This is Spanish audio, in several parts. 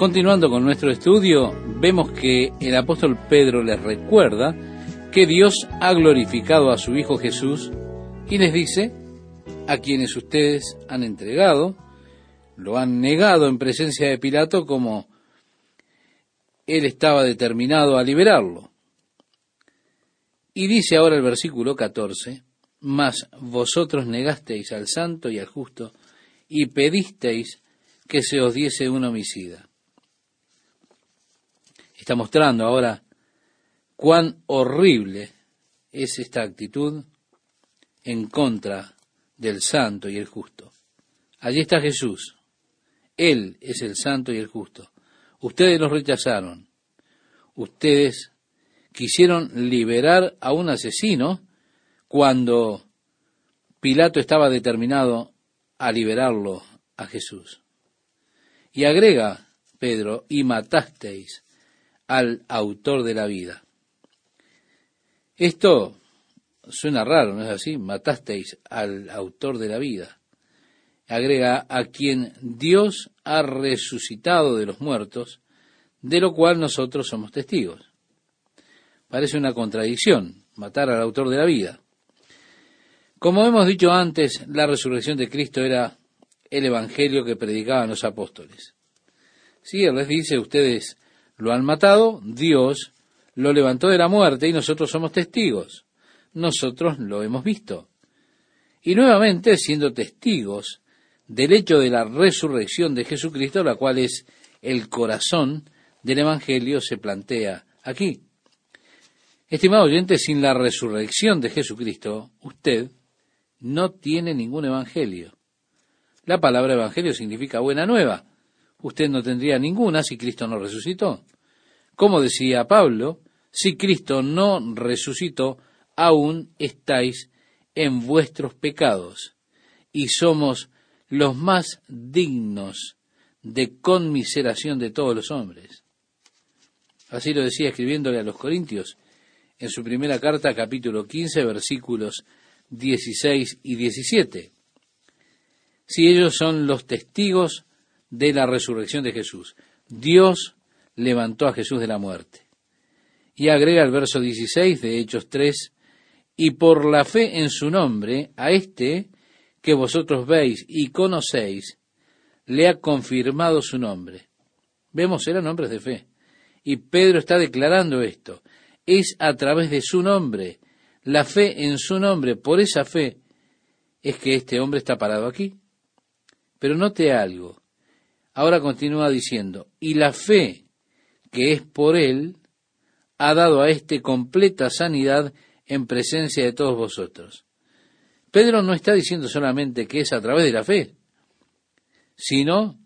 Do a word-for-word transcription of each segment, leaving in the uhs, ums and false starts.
Continuando con nuestro estudio, vemos que el apóstol Pedro les recuerda que Dios ha glorificado a su Hijo Jesús y les dice: a quienes ustedes han entregado, lo han negado en presencia de Pilato como él estaba determinado a liberarlo. Y dice ahora el versículo catorce: mas vosotros negasteis al santo y al justo y pedisteis que se os diese un homicida. Está mostrando ahora cuán horrible es esta actitud en contra del santo y el justo. Allí está Jesús. Él es el santo y el justo. Ustedes los rechazaron. Ustedes quisieron liberar a un asesino cuando Pilato estaba determinado a liberarlo a Jesús. Y agrega Pedro: y matasteis al autor de la vida. Esto suena raro, ¿no es así? Matasteis al autor de la vida. Agrega: a quien Dios ha resucitado de los muertos, de lo cual nosotros somos testigos. Parece una contradicción, matar al autor de la vida. Como hemos dicho antes, la resurrección de Cristo era el evangelio que predicaban los apóstoles. Sí, Él les dice: ustedes lo han matado, Dios lo levantó de la muerte y nosotros somos testigos. Nosotros lo hemos visto. Y nuevamente, siendo testigos del hecho de la resurrección de Jesucristo, la cual es el corazón del evangelio, se plantea aquí. Estimado oyente, sin la resurrección de Jesucristo, usted no tiene ningún evangelio. La palabra evangelio significa buena nueva. Usted no tendría ninguna si Cristo no resucitó. Como decía Pablo: si Cristo no resucitó, aún estáis en vuestros pecados, y somos los más dignos de conmiseración de todos los hombres. Así lo decía escribiéndole a los Corintios en su primera carta, capítulo quince, versículos dieciséis y diecisiete. Si ellos son los testigos de la resurrección de Jesús, Dios levantó a Jesús de la muerte. Y agrega el verso dieciséis de Hechos tres: y por la fe en su nombre, a este que vosotros veis y conocéis, le ha confirmado su nombre. Vemos, eran hombres de fe. Y Pedro está declarando esto. Es a través de su nombre, la fe en su nombre, por esa fe es que este hombre está parado aquí. Pero note algo. Ahora continúa diciendo: y la fe que es por él ha dado a éste completa sanidad en presencia de todos vosotros. Pedro no está diciendo solamente que es a través de la fe, sino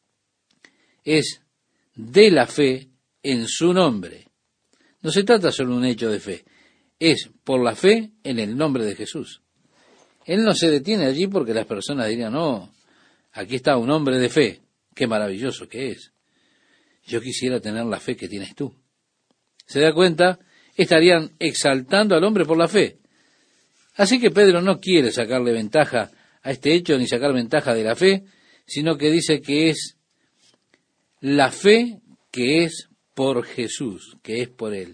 es de la fe en su nombre. No se trata solo de un hecho de fe, es por la fe en el nombre de Jesús. Él no se detiene allí porque las personas dirían: no, aquí está un hombre de fe, qué maravilloso que es. Yo quisiera tener la fe que tienes tú. ¿Se da cuenta? Estarían exaltando al hombre por la fe. Así que Pedro no quiere sacarle ventaja a este hecho, ni sacar ventaja de la fe, sino que dice que es la fe que es por Jesús, que es por Él.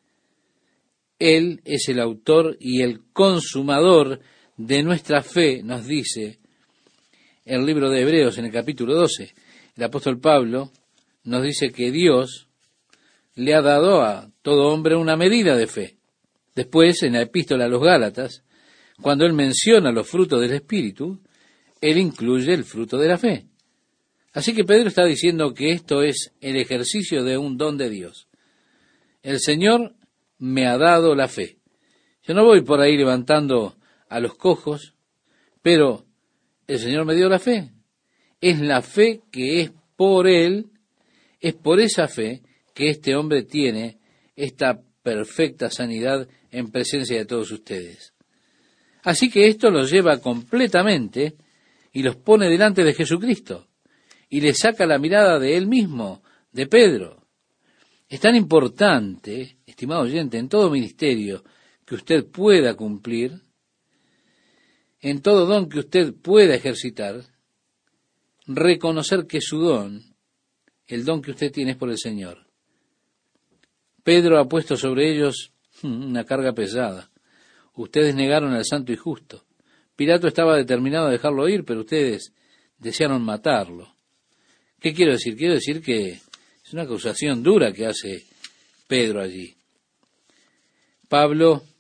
Él es el autor y el consumador de nuestra fe, nos dice el libro de Hebreos en el capítulo doce. El apóstol Pablo nos dice que Dios le ha dado a todo hombre una medida de fe. Después, en la epístola a los Gálatas, cuando él menciona los frutos del Espíritu, él incluye el fruto de la fe. Así que Pedro está diciendo que esto es el ejercicio de un don de Dios. El Señor me ha dado la fe. Yo no voy por ahí levantando a los cojos, pero el Señor me dio la fe. Es la fe que es por Él, es por esa fe que este hombre tiene esta perfecta sanidad en presencia de todos ustedes. Así que esto los lleva completamente y los pone delante de Jesucristo y le saca la mirada de él mismo, de Pedro. Es tan importante, estimado oyente, en todo ministerio que usted pueda cumplir, en todo don que usted pueda ejercitar, reconocer que su don el don que usted tiene es por el Señor. Pedro ha puesto sobre ellos una carga pesada. Ustedes negaron al santo y justo. Pilato estaba determinado a dejarlo ir, pero ustedes desearon matarlo. ¿Qué quiero decir? Quiero decir que es una acusación dura que hace Pedro allí. Pablo,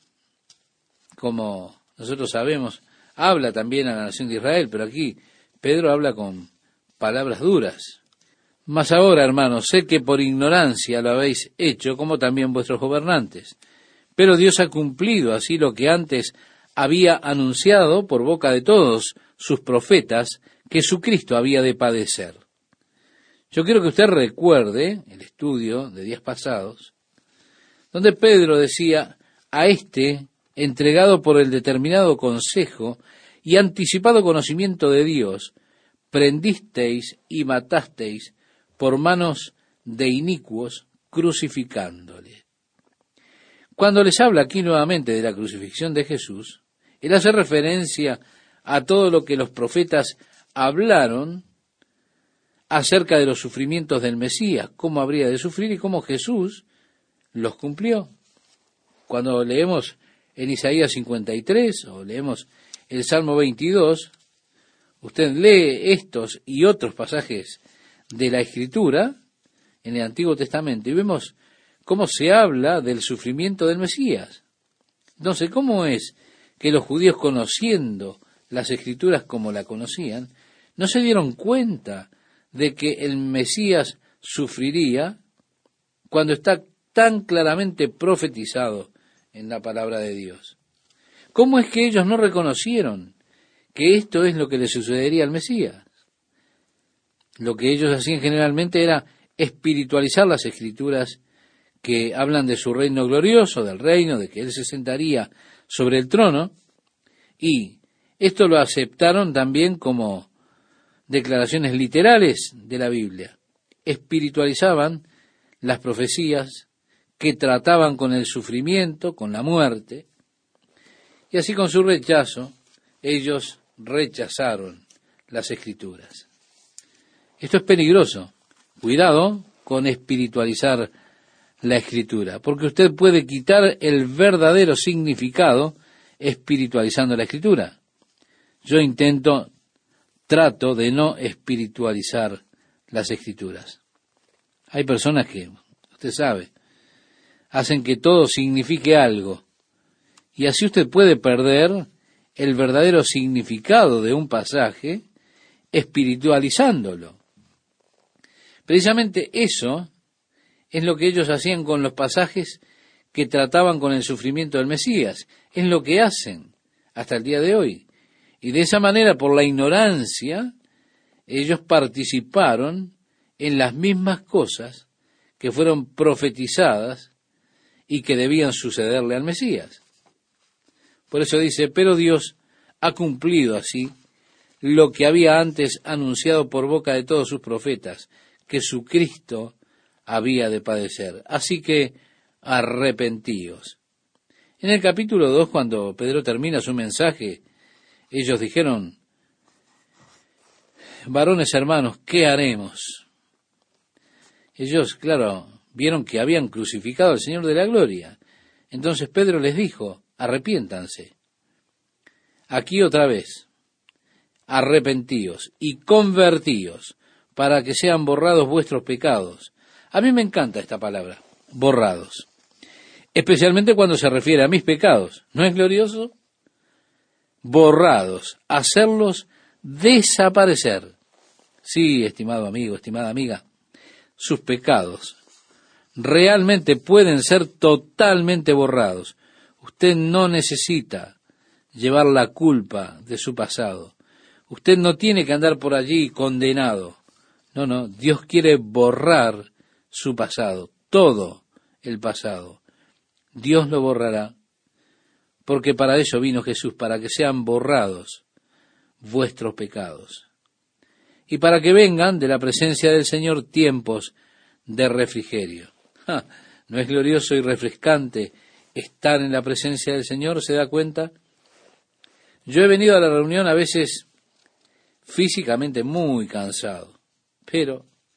como nosotros sabemos, habla también a la nación de Israel, pero aquí Pedro habla con palabras duras. Mas ahora, hermanos, sé que por ignorancia lo habéis hecho, como también vuestros gobernantes. Pero Dios ha cumplido así lo que antes había anunciado por boca de todos sus profetas, que su Cristo había de padecer. Yo quiero que usted recuerde el estudio de días pasados, donde Pedro decía, a este, entregado por el determinado consejo y anticipado conocimiento de Dios, prendisteis y matasteis por manos de inicuos, crucificándole. Cuando les habla aquí nuevamente de la crucifixión de Jesús, él hace referencia a todo lo que los profetas hablaron acerca de los sufrimientos del Mesías, cómo habría de sufrir y cómo Jesús los cumplió. Cuando leemos en Isaías cincuenta y tres o leemos el Salmo veintidós, usted lee estos y otros pasajes de la Escritura en el Antiguo Testamento y vemos cómo se habla del sufrimiento del Mesías. Entonces, ¿cómo es que los judíos, conociendo las Escrituras como la conocían, no se dieron cuenta de que el Mesías sufriría cuando está tan claramente profetizado en la palabra de Dios? ¿Cómo es que ellos no reconocieron que esto es lo que le sucedería al Mesías? Lo que ellos hacían generalmente era espiritualizar las Escrituras que hablan de su reino glorioso, del reino, de que Él se sentaría sobre el trono, y esto lo aceptaron también como declaraciones literales de la Biblia. Espiritualizaban las profecías que trataban con el sufrimiento, con la muerte, y así con su rechazo, ellos rechazaron las Escrituras. Esto es peligroso. Cuidado con espiritualizar la Escritura, porque usted puede quitar el verdadero significado espiritualizando la Escritura. Yo intento, trato de no espiritualizar las Escrituras. Hay personas que, usted sabe, hacen que todo signifique algo, y así usted puede perder el verdadero significado de un pasaje espiritualizándolo. Precisamente eso es lo que ellos hacían con los pasajes que trataban con el sufrimiento del Mesías. Es lo que hacen hasta el día de hoy. Y de esa manera, por la ignorancia, ellos participaron en las mismas cosas que fueron profetizadas y que debían sucederle al Mesías. Por eso dice, pero Dios ha cumplido así lo que había antes anunciado por boca de todos sus profetas, que su Cristo había de padecer. Así que arrepentíos. En el capítulo dos, cuando Pedro termina su mensaje, ellos dijeron, varones hermanos, ¿qué haremos? Ellos, claro, vieron que habían crucificado al Señor de la gloria. Entonces Pedro les dijo, arrepiéntanse. Aquí otra vez, arrepentíos y convertíos, para que sean borrados vuestros pecados. A mí me encanta esta palabra, borrados. Especialmente cuando se refiere a mis pecados. ¿No es glorioso? Borrados, hacerlos desaparecer. Sí, estimado amigo, estimada amiga, sus pecados realmente pueden ser totalmente borrados. Usted no necesita llevar la culpa de su pasado. Usted no tiene que andar por allí condenado. No, no, Dios quiere borrar su pasado, todo el pasado. Dios lo borrará, porque para eso vino Jesús, para que sean borrados vuestros pecados. Y para que vengan de la presencia del Señor tiempos de refrigerio. ¡Ja! ¿No es glorioso y refrescante estar en la presencia del Señor? ¿Se da cuenta? Yo he venido a la reunión a veces físicamente muy cansado, pero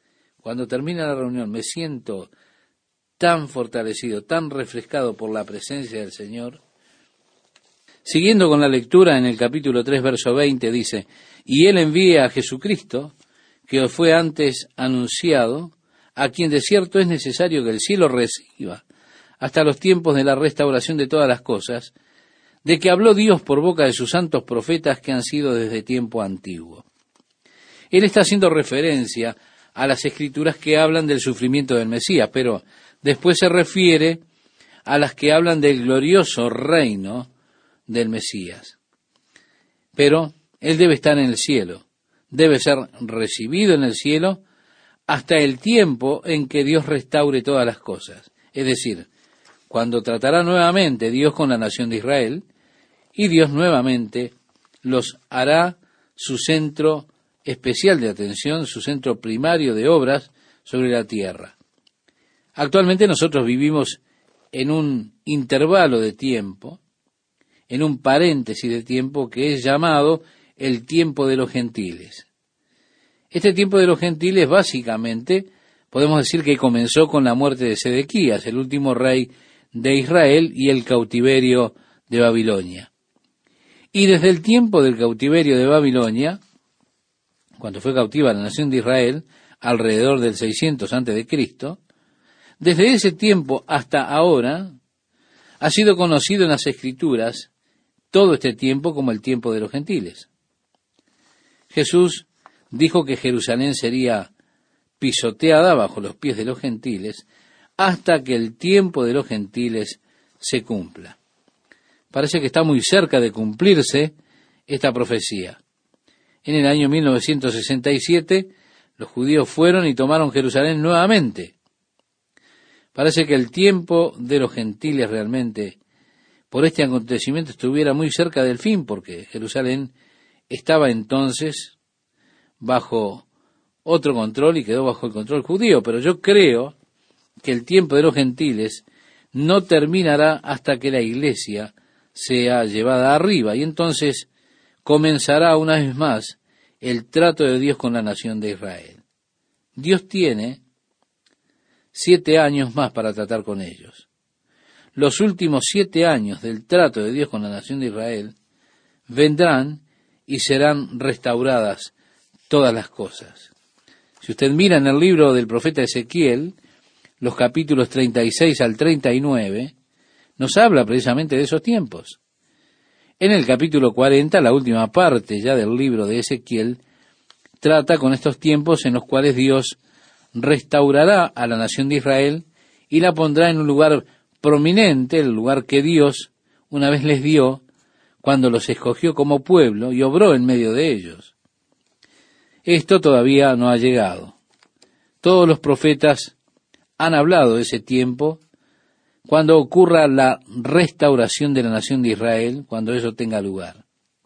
cuando termina la reunión, me siento tan fortalecido, tan refrescado por la presencia del Señor. Siguiendo con la lectura, en el capítulo tres, verso veinte, dice, y Él envía a Jesucristo, que os fue antes anunciado, a quien de cierto es necesario que el cielo reciba, hasta los tiempos de la restauración de todas las cosas, de que habló Dios por boca de sus santos profetas que han sido desde tiempo antiguo. Él está haciendo referencia a las escrituras que hablan del sufrimiento del Mesías, pero después se refiere a las que hablan del glorioso reino del Mesías. Pero Él debe estar en el cielo, debe ser recibido en el cielo hasta el tiempo en que Dios restaure todas las cosas. Es decir, cuando tratará nuevamente Dios con la nación de Israel, y Dios nuevamente los hará su centro especial de atención, su centro primario de obras sobre la tierra. Actualmente nosotros vivimos en un intervalo de tiempo, en un paréntesis de tiempo que es llamado el tiempo de los gentiles. Este tiempo de los gentiles básicamente podemos decir que comenzó con la muerte de Sedequías, el último rey de Israel, y el cautiverio de Babilonia. Y desde el tiempo del cautiverio de Babilonia, cuando fue cautiva la nación de Israel, alrededor del seiscientos antes de Cristo, desde ese tiempo hasta ahora, ha sido conocido en las Escrituras todo este tiempo como el tiempo de los gentiles. Jesús dijo que Jerusalén sería pisoteada bajo los pies de los gentiles hasta que el tiempo de los gentiles se cumpla. Parece que está muy cerca de cumplirse esta profecía. En el año mil novecientos sesenta y siete, los judíos fueron y tomaron Jerusalén nuevamente. Parece que el tiempo de los gentiles realmente, por este acontecimiento, estuviera muy cerca del fin, porque Jerusalén estaba entonces bajo otro control y quedó bajo el control judío. Pero yo creo que el tiempo de los gentiles no terminará hasta que la iglesia sea llevada arriba, y entonces comenzará una vez más el trato de Dios con la nación de Israel. Dios tiene siete años más para tratar con ellos. Los últimos siete años del trato de Dios con la nación de Israel vendrán y serán restauradas todas las cosas. Si usted mira en el libro del profeta Ezequiel, los capítulos treinta y seis al treinta y nueve, nos habla precisamente de esos tiempos. En el capítulo cuarenta, la última parte ya del libro de Ezequiel, trata con estos tiempos en los cuales Dios restaurará a la nación de Israel y la pondrá en un lugar prominente, el lugar que Dios una vez les dio cuando los escogió como pueblo y obró en medio de ellos. Esto todavía no ha llegado. Todos los profetas han hablado de ese tiempo, cuando ocurra la restauración de la nación de Israel, cuando eso tenga lugar.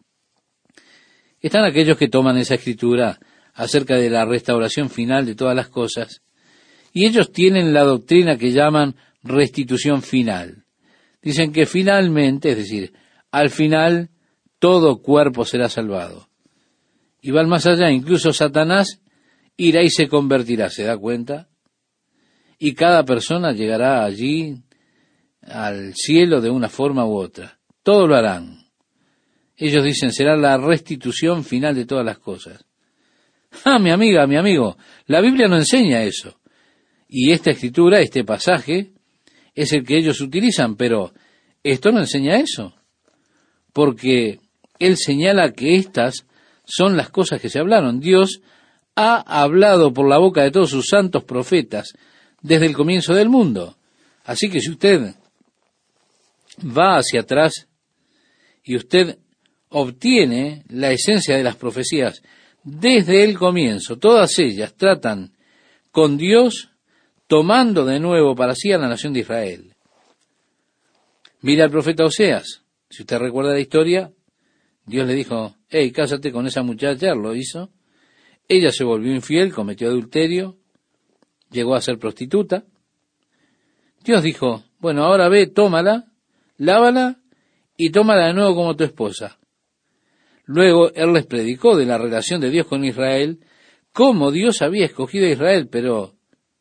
Están aquellos que toman esa escritura acerca de la restauración final de todas las cosas, y ellos tienen la doctrina que llaman restitución final. Dicen que finalmente, es decir, al final, todo cuerpo será salvado. Y van más allá, incluso Satanás irá y se convertirá, ¿se da cuenta? Y cada persona llegará allí al cielo de una forma u otra. Todo lo harán. Ellos dicen, será la restitución final de todas las cosas. Ah, mi amiga, mi amigo, la Biblia no enseña eso. Y esta escritura, este pasaje, es el que ellos utilizan, pero esto no enseña eso. Porque él señala que estas son las cosas que se hablaron. Dios ha hablado por la boca de todos sus santos profetas desde el comienzo del mundo. Así que si usted va hacia atrás y usted obtiene la esencia de las profecías desde el comienzo, todas ellas tratan con Dios tomando de nuevo para sí a la nación de Israel. Mira al profeta Oseas. Si usted recuerda la historia, Dios le dijo, hey, cásate con esa muchacha, lo hizo. Ella se volvió infiel, cometió adulterio, llegó a ser prostituta. Dios dijo, bueno, ahora ve, tómala, lávala y tómala de nuevo como tu esposa. Luego Él les predicó de la relación de Dios con Israel, cómo Dios había escogido a Israel, pero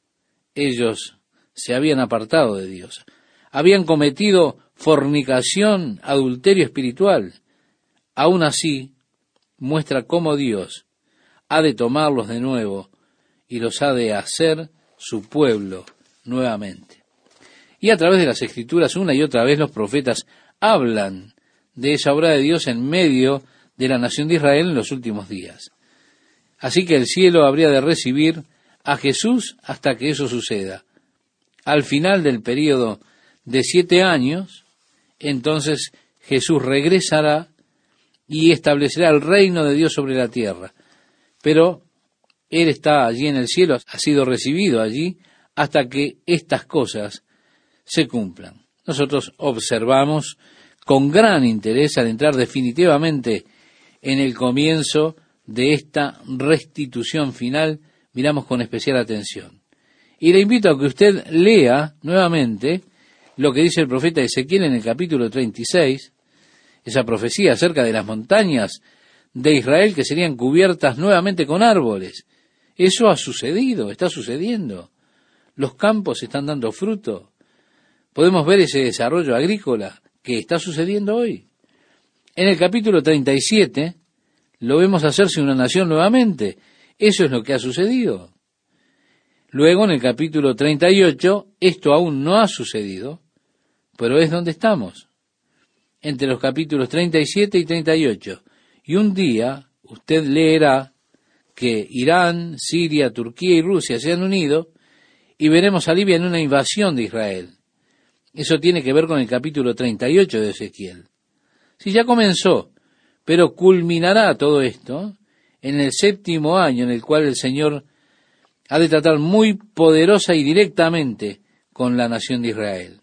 ellos se habían apartado de Dios. Habían cometido fornicación, adulterio espiritual. Aún así, muestra cómo Dios ha de tomarlos de nuevo y los ha de hacer su pueblo nuevamente. Y a través de las Escrituras, una y otra vez, los profetas hablan de esa obra de Dios en medio de la nación de Israel en los últimos días. Así que el cielo habría de recibir a Jesús hasta que eso suceda. Al final del período de siete años, entonces Jesús regresará y establecerá el reino de Dios sobre la tierra. Pero Él está allí en el cielo, ha sido recibido allí hasta que estas cosas se cumplan. Nosotros observamos con gran interés al entrar definitivamente en el comienzo de esta restitución final, miramos con especial atención. Y le invito a que usted lea nuevamente lo que dice el profeta Ezequiel en el capítulo treinta y seis, esa profecía acerca de las montañas de Israel que serían cubiertas nuevamente con árboles. Eso ha sucedido, está sucediendo. Los campos están dando fruto. Podemos ver ese desarrollo agrícola que está sucediendo hoy. En el capítulo treinta y siete lo vemos hacerse una nación nuevamente. Eso es lo que ha sucedido. Luego, en el capítulo treinta y ocho, esto aún no ha sucedido, pero es donde estamos, entre los capítulos treinta y siete y treinta y ocho. Y un día usted leerá que Irán, Siria, Turquía y Rusia se han unido y veremos a Libia en una invasión de Israel. Eso tiene que ver con el capítulo treinta y ocho de Ezequiel. Sí, ya comenzó, pero culminará todo esto en el séptimo año en el cual el Señor ha de tratar muy poderosa y directamente con la nación de Israel.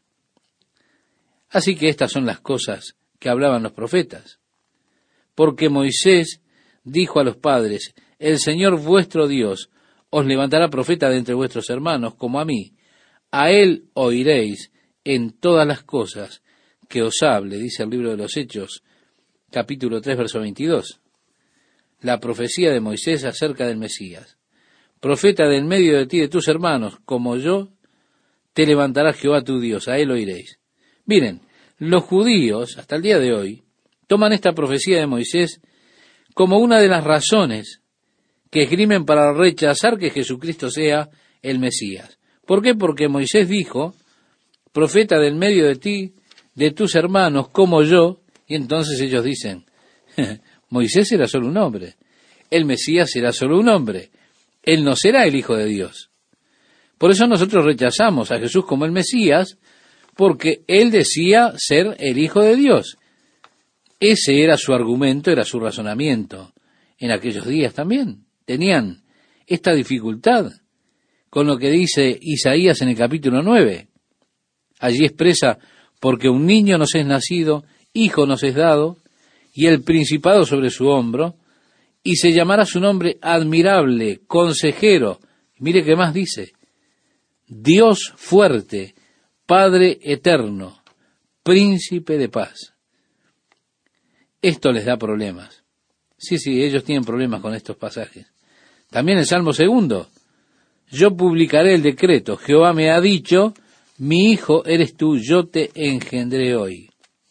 Así que estas son las cosas que hablaban los profetas. Porque Moisés dijo a los padres, el Señor vuestro Dios os levantará profeta de entre vuestros hermanos, como a mí. A él oiréis en todas las cosas que os hable, dice el libro de los Hechos, capítulo tres, verso veintidós. La profecía de Moisés acerca del Mesías. Profeta del medio de ti, de tus hermanos, como yo, te levantará Jehová tu Dios, a él oiréis. Miren, los judíos, hasta el día de hoy, toman esta profecía de Moisés como una de las razones que esgrimen para rechazar que Jesucristo sea el Mesías. ¿Por qué? Porque Moisés dijo, profeta del medio de ti, de tus hermanos, como yo, y entonces ellos dicen, Moisés era solo un hombre, el Mesías era solo un hombre, él no será el Hijo de Dios. Por eso nosotros rechazamos a Jesús como el Mesías, porque él decía ser el Hijo de Dios. Ese era su argumento, era su razonamiento. En aquellos días también tenían esta dificultad con lo que dice Isaías en el capítulo nueve. Allí expresa, porque un niño nos es nacido, hijo nos es dado, y el principado sobre su hombro, y se llamará su nombre admirable, consejero. Mire qué más dice, Dios fuerte, Padre eterno, príncipe de paz. Esto les da problemas. Sí, sí, ellos tienen problemas con estos pasajes. También el Salmo segundo. Yo publicaré el decreto. Jehová me ha dicho, mi hijo eres tú, yo te engendré hoy.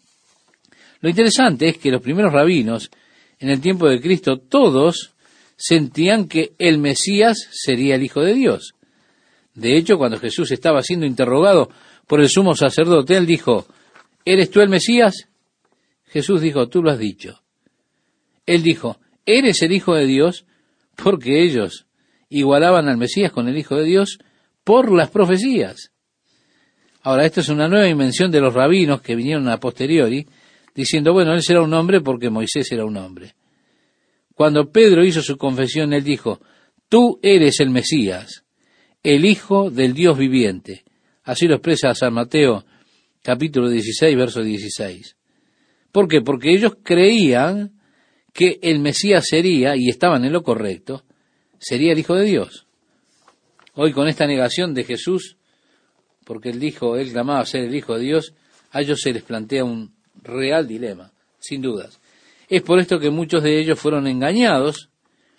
Lo interesante es que los primeros rabinos, en el tiempo de Cristo, todos sentían que el Mesías sería el Hijo de Dios. De hecho, cuando Jesús estaba siendo interrogado por el sumo sacerdote, él dijo, ¿eres tú el Mesías? Jesús dijo, tú lo has dicho. Él dijo, ¿eres el Hijo de Dios? Porque ellos igualaban al Mesías con el Hijo de Dios por las profecías. Ahora, esto es una nueva invención de los rabinos que vinieron a posteriori, diciendo, bueno, él será un hombre porque Moisés era un hombre. Cuando Pedro hizo su confesión, él dijo, tú eres el Mesías, el Hijo del Dios viviente. Así lo expresa San Mateo, capítulo dieciséis, verso dieciséis. ¿Por qué? Porque ellos creían que el Mesías sería, y estaban en lo correcto, sería el Hijo de Dios. Hoy con esta negación de Jesús, porque él dijo, él clamaba ser el Hijo de Dios, a ellos se les plantea un real dilema, sin dudas. Es por esto que muchos de ellos fueron engañados,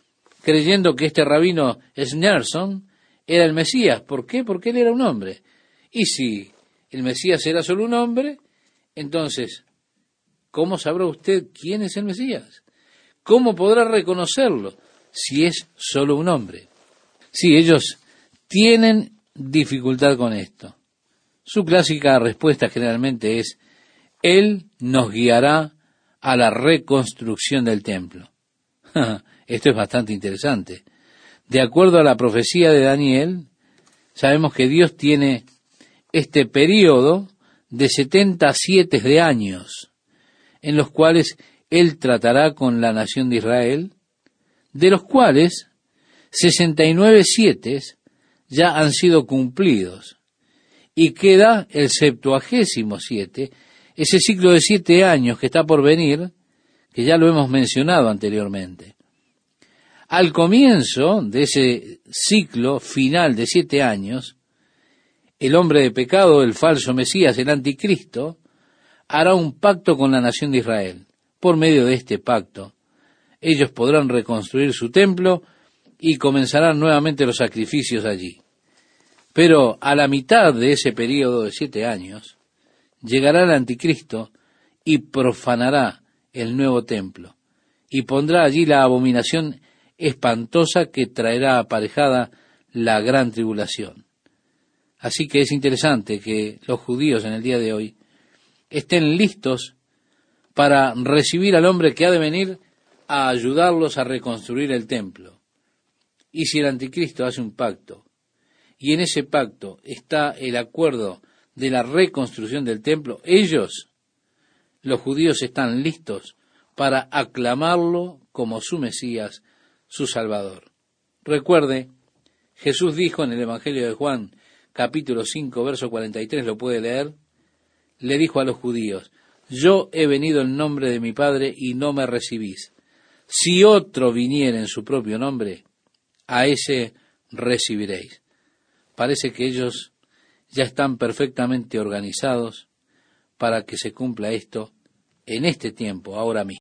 creyendo que este rabino Schneerson era el Mesías. ¿Por qué? Porque él era un hombre. Y si el Mesías era solo un hombre, entonces, ¿cómo sabrá usted quién es el Mesías? ¿Cómo podrá reconocerlo si es solo un hombre? Sí, ellos tienen dificultad con esto. Su clásica respuesta generalmente es: Él nos guiará a la reconstrucción del templo. Esto es bastante interesante. De acuerdo a la profecía de Daniel, sabemos que Dios tiene este período de setenta siete de años, en los cuales Él tratará con la nación de Israel, de los cuales sesenta y nueve siete ya han sido cumplidos, y queda el septuagésimo siete, ese ciclo de siete años que está por venir, que ya lo hemos mencionado anteriormente. Al comienzo de ese ciclo final de siete años, el hombre de pecado, el falso Mesías, el anticristo, hará un pacto con la nación de Israel. Por medio de este pacto, ellos podrán reconstruir su templo y comenzarán nuevamente los sacrificios allí. Pero a la mitad de ese período de siete años, llegará el anticristo y profanará el nuevo templo, y pondrá allí la abominación espantosa que traerá aparejada la gran tribulación. Así que es interesante que los judíos en el día de hoy estén listos para recibir al hombre que ha de venir a ayudarlos a reconstruir el templo. Y si el anticristo hace un pacto, y en ese pacto está el acuerdo de la reconstrucción del templo, ellos, los judíos, están listos para aclamarlo como su Mesías, su Salvador. Recuerde, Jesús dijo en el Evangelio de Juan, capítulo cinco, verso cuarenta y tres, lo puede leer, le dijo a los judíos: yo he venido en nombre de mi Padre y no me recibís. Si otro viniera en su propio nombre, a ese recibiréis. Parece que ellos ya están perfectamente organizados para que se cumpla esto en este tiempo, ahora mismo.